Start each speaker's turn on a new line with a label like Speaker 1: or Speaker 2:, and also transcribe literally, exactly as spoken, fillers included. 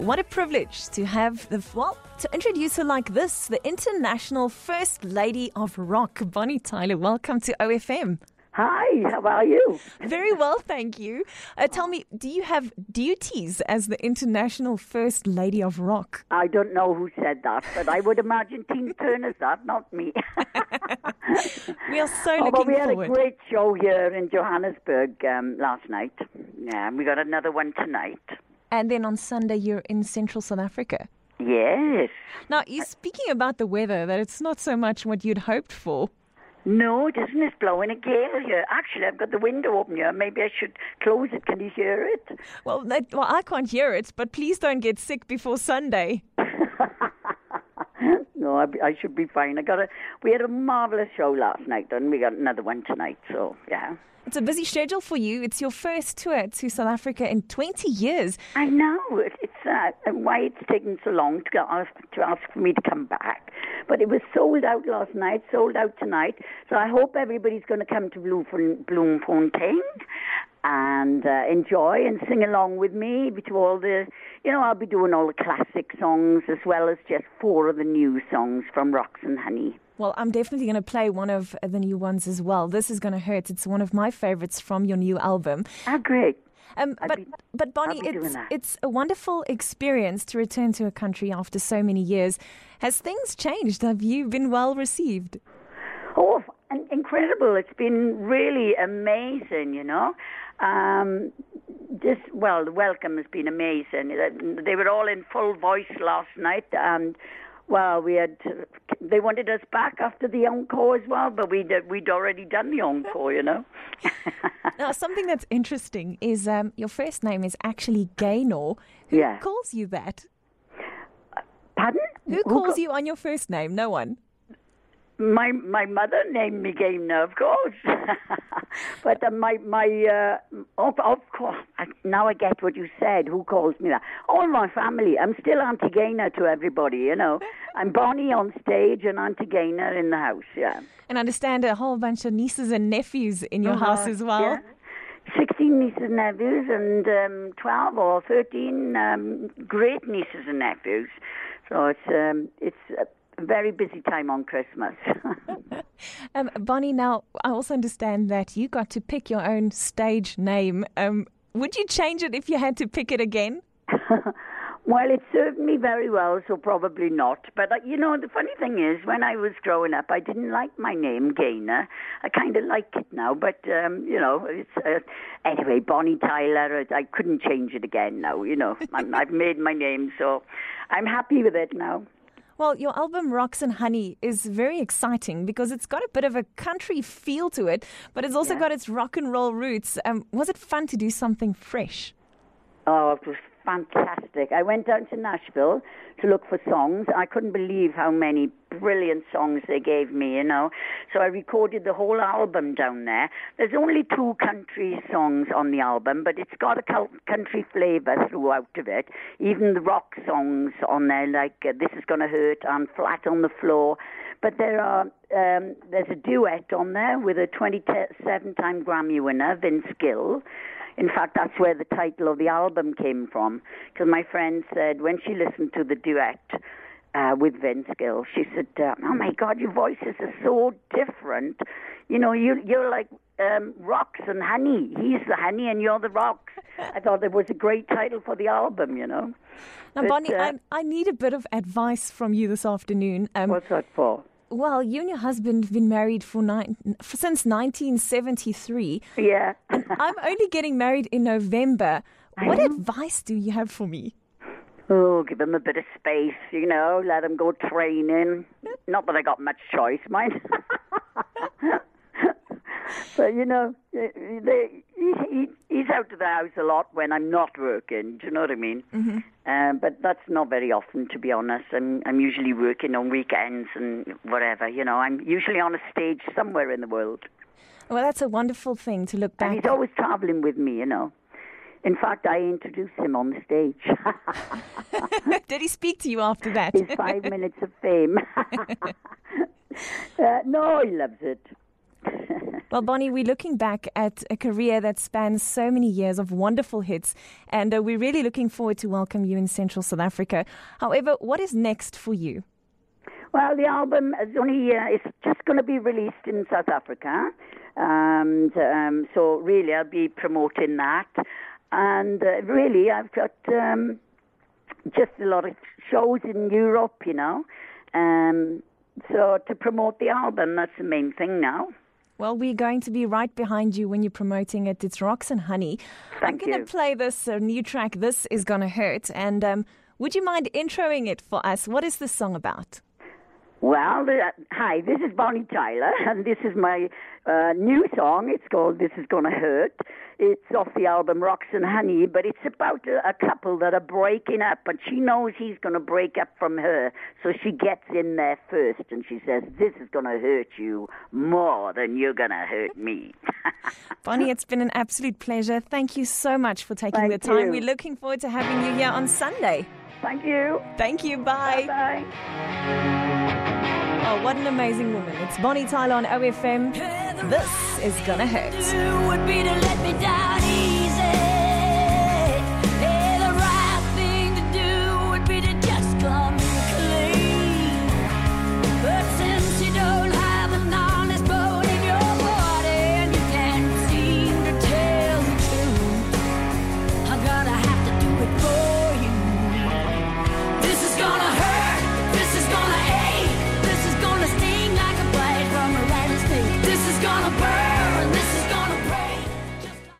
Speaker 1: What a privilege to have the, well, to introduce her like this, the international First Lady of Rock, Bonnie Tyler. Welcome to O F M.
Speaker 2: Hi, how are you?
Speaker 1: Very well, thank you. Uh, tell me, do you have duties as the international First Lady of Rock?
Speaker 2: I don't know who said that, but I would imagine Tina Turner's that, not me.
Speaker 1: We are so
Speaker 2: oh,
Speaker 1: looking
Speaker 2: but we had
Speaker 1: forward.
Speaker 2: a great show here in Johannesburg um, last night. Yeah, and we got another one tonight.
Speaker 1: And then on Sunday, you're in Central South Africa.
Speaker 2: Yes.
Speaker 1: Now, you're speaking about the weather, that it's not so much what you'd hoped for.
Speaker 2: No, it isn't. It's blowing a gale here. Actually, I've got the window open here. Maybe I should close it. Can you hear it?
Speaker 1: Well, that, well, I can't hear it, but please don't get sick before Sunday.
Speaker 2: No, I, I should be fine. I got a. We had a marvelous show last night, and we got another one tonight. So yeah.
Speaker 1: It's a busy schedule for you. It's your first tour to South Africa in twenty years.
Speaker 2: I know. It, it's uh, why it's taken so long to ask, to ask for me to come back. But it was sold out last night, sold out tonight. So I hope everybody's going to come to Bloemfontein and uh, enjoy and sing along with me to all the, you know, I'll be doing all the classic songs as well as just four of the new songs from Rocks and Honey.
Speaker 1: Well, I'm definitely going to play one of the new ones as well. This Is Gonna Hurt. It's one of my favorites from your new album.
Speaker 2: Ah, great.
Speaker 1: Um, but,
Speaker 2: be,
Speaker 1: but Bonnie, it's, it's a wonderful experience to return to a country after so many years. Has things changed? Have you been well received?
Speaker 2: Oh, incredible. It's been really amazing, you know. Um, just, well, the welcome has been amazing. They were all in full voice last night, and well, we had. They wanted us back after the encore as well, but we'd we'd already done the encore, you know.
Speaker 1: Now, something that's interesting is um, your first name is actually Gaynor. Who
Speaker 2: yeah.
Speaker 1: calls you that?
Speaker 2: Pardon?
Speaker 1: Who,
Speaker 2: Who
Speaker 1: calls
Speaker 2: ca-
Speaker 1: you on your first name? No one.
Speaker 2: My my mother named me Gaynor, of course. But uh, my my uh, of, of course. I, now I get what you said. Who calls me that? All my family. I'm still Auntie Gaynor to everybody. You know, I'm Bonnie on stage and Auntie Gaynor in the house. Yeah.
Speaker 1: And I understand a whole bunch of nieces and nephews in your
Speaker 2: uh-huh.
Speaker 1: house as well.
Speaker 2: Yeah. Sixteen nieces and nephews and um, twelve or thirteen um, great nieces and nephews. So it's um, it's. Uh, very busy time on Christmas.
Speaker 1: um, Bonnie, now, I also understand that you got to pick your own stage name. Um, would you change it if you had to pick it again?
Speaker 2: Well, it served me very well, so probably not. But, uh, you know, the funny thing is, when I was growing up, I didn't like my name, Gaynor. I kind of like it now, but, um, you know, it's uh, anyway, Bonnie Tyler, I couldn't change it again now, you know. I'm, I've made my name, so I'm happy with it now.
Speaker 1: Well, your album Rocks and Honey is very exciting because it's got a bit of a country feel to it, but it's also
Speaker 2: yeah.
Speaker 1: got its rock and roll roots. Um, was it fun to do something fresh?
Speaker 2: Oh, it was fantastic. I went down to Nashville to look for songs. I couldn't believe how many brilliant songs they gave me, you know. So I recorded the whole album down there. There's only two country songs on the album, but it's got a country flavor throughout of it. Even the rock songs on there, like uh, This Is Gonna Hurt and Flat on the Floor. But there are um, there's a duet on there with a twenty-seven-time Grammy winner, Vince Gill. In fact, that's where the title of the album came from, because my friend said when she listened to the duet uh, with Vince Gill, she said, uh, oh, my God, your voices are so different. You know, you, you're like um, Rocks and Honey. He's the honey and you're the rocks. I thought it was a great title for the album, you know.
Speaker 1: Now,
Speaker 2: but,
Speaker 1: Bonnie,
Speaker 2: uh,
Speaker 1: I, I need a bit of advice from you this afternoon. Um,
Speaker 2: what's that for?
Speaker 1: Well, you and your husband have been married for nine, since nineteen seventy-three.
Speaker 2: Yeah.
Speaker 1: And I'm only getting married in November. What advice do you have for me?
Speaker 2: Oh, give him a bit of space, you know, let him go training. Not that I got much choice, mind. But, you know, they, he, he, he's out of the house a lot when I'm not working, do you know what I mean?
Speaker 1: Mm-hmm.
Speaker 2: Um, but that's not very often, to be honest. I'm, I'm usually working on weekends and whatever, you know. I'm usually on a stage somewhere in the world.
Speaker 1: Well, that's a wonderful thing to look back.
Speaker 2: And he's always traveling with me, you know. In fact, I introduced him on the stage.
Speaker 1: Did he speak to you after that?
Speaker 2: His five minutes of fame. uh, no, he loves it.
Speaker 1: Well, Bonnie, we're looking back at a career that spans so many years of wonderful hits, and uh, we're really looking forward to welcome you in Central South Africa. However, what is next for you?
Speaker 2: Well, the album is only uh, it's just going to be released in South Africa, and um, so really I'll be promoting that. And uh, really, I've got um, just a lot of shows in Europe, you know. Um, so to promote the album, that's the main thing now.
Speaker 1: Well, we're going to be right behind you when you're promoting it. It's Rocks and Honey.
Speaker 2: Thank
Speaker 1: I'm going to play this uh, new track, This Is Gonna Hurt. And um, would you mind introing it for us? What is this song about?
Speaker 2: Well, uh, hi, this is Bonnie Tyler, and this is my uh, new song. It's called This Is Gonna Hurt. It's off the album Rocks and Honey, but it's about a, a couple that are breaking up, and she knows he's going to break up from her, so she gets in there first, and she says, this is going to hurt you more than you're going to hurt me.
Speaker 1: Bonnie, it's been an absolute pleasure. Thank you so much for taking
Speaker 2: Thank
Speaker 1: the time.
Speaker 2: you.
Speaker 1: We're looking forward to having you here on Sunday.
Speaker 2: Thank you.
Speaker 1: Thank you. Bye.
Speaker 2: Bye-bye.
Speaker 1: Oh, what an amazing woman. It's Bonnie Tyler on O F M. This is Gonna Hurt.
Speaker 3: Would be to let me down.